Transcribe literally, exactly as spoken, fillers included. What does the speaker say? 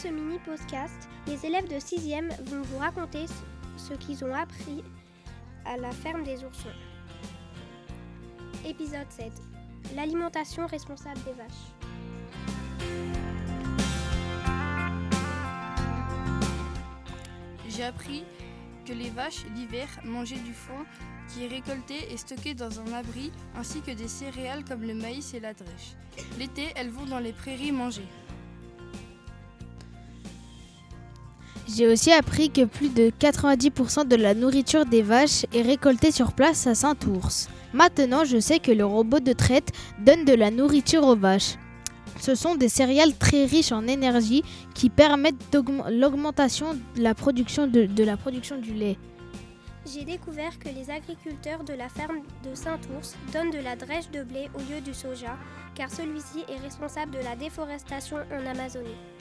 ce mini-podcast, les élèves de sixième vont vous raconter ce qu'ils ont appris à la ferme des oursons. Épisode sept. L'alimentation responsable des vaches. J'ai appris que les vaches, l'hiver, mangeaient du foin qui est récolté et stocké dans un abri, ainsi que des céréales comme le maïs et la drèche. L'été, elles vont dans les prairies manger. J'ai aussi appris que plus de quatre-vingt-dix pour cent de la nourriture des vaches est récoltée sur place à Saint-Ours. Maintenant, je sais que le robot de traite donne de la nourriture aux vaches. Ce sont des céréales très riches en énergie qui permettent l'augmentation de la production de, de la production du lait. J'ai découvert que les agriculteurs de la ferme de Saint-Ours donnent de la drèche de blé au lieu du soja, car celui-ci est responsable de la déforestation en Amazonie.